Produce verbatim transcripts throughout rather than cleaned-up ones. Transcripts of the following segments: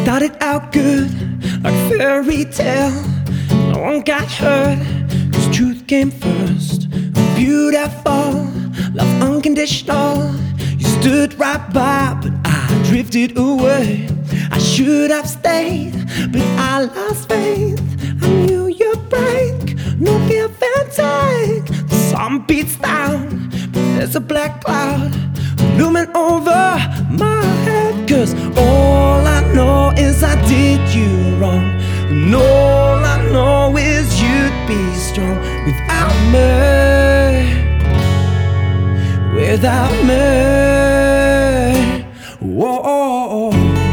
Started out good, like fairy tale. No one got hurt, cause truth came first. Beautiful, love unconditional. You stood right by, but I drifted away. I should have stayed, but I lost faith. I knew you'd break, no give and take. The sun beats down, but there's a black cloud looming over my head. Cause all I know is I did you wrong, and all I know is you'd be strong without me, without me. Whoa.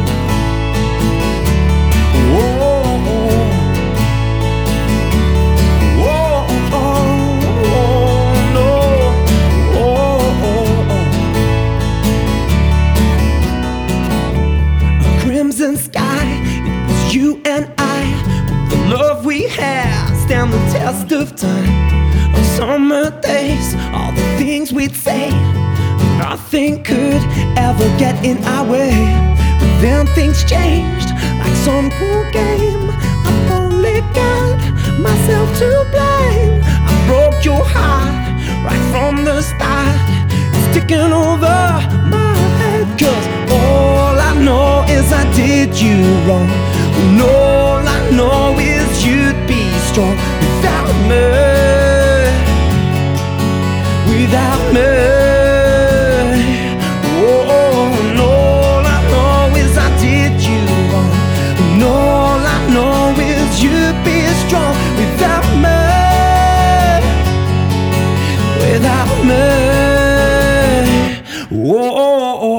Crimson sky, it was you and I. The love we had stand the test of time. On summer days, all the things we'd say, nothing could ever get in our way. But then things changed, like some cruel game. I've only got myself to blame. I broke your heart right from the start, sticking over my head. Cause all I know is I did you wrong, and all I know is you'd be strong without me, without me. Oh, and all I know is I did you wrong, and all I know is you'd be strong without me, without me. Whoa.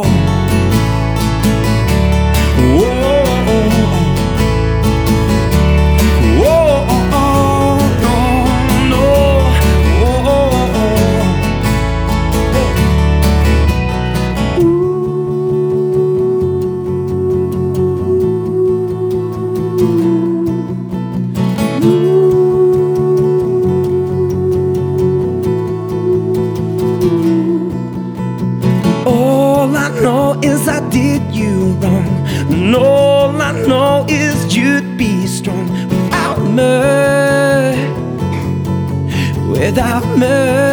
All I know is I did you wrong, and all I know is you'd be strong without me, without me.